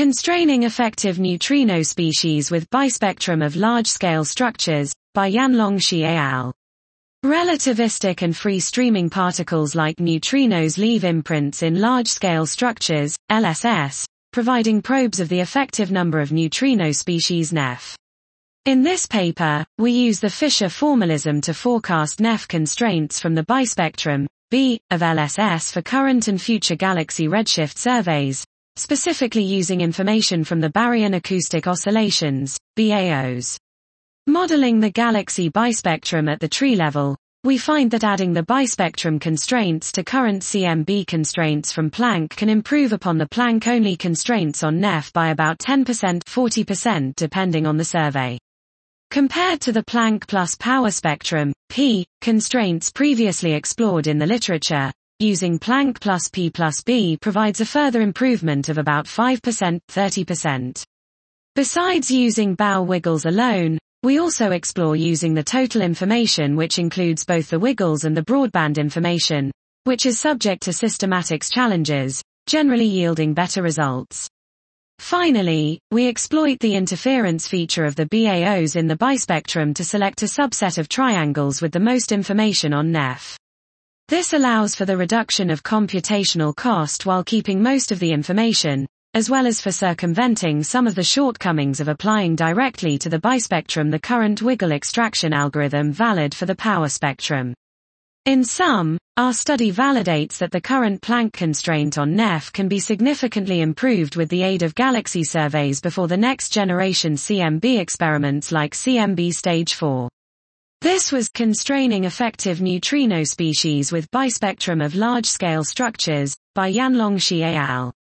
Constraining Effective Neutrino Species with Bispectrum of Large-Scale Structures, by Yanlong Shi et al. Relativistic and free-streaming particles like neutrinos leave imprints in large-scale structures, LSS, providing probes of the effective number of neutrino species NEF. In this paper, we use the Fisher formalism to forecast NEF constraints from the bispectrum, B, of LSS for current and future galaxy redshift surveys, specifically using information from the Baryon Acoustic Oscillations, BAOs. Modeling the galaxy bispectrum at the tree level, we find that adding the bispectrum constraints to current CMB constraints from Planck can improve upon the Planck-only constraints on NEF by about 10%–40% depending on the survey. Compared to the Planck plus power spectrum, P, constraints previously explored in the literature, using Planck plus P plus B provides a further improvement of about 5%–30%. Besides using bow wiggles alone, we also explore using the total information, which includes both the wiggles and the broadband information, which is subject to systematics challenges, generally yielding better results. Finally, we exploit the interference feature of the BAOs in the bispectrum to select a subset of triangles with the most information on NEF. This allows for the reduction of computational cost while keeping most of the information, as well as for circumventing some of the shortcomings of applying directly to the bispectrum the current wiggle extraction algorithm valid for the power spectrum. In sum, our study validates that the current Planck constraint on NEF can be significantly improved with the aid of galaxy surveys before the next generation CMB experiments like CMB Stage 4. This was Constraining Effective Neutrino Species with Bispectrum of Large-Scale Structures, by Yanlong Shi et al.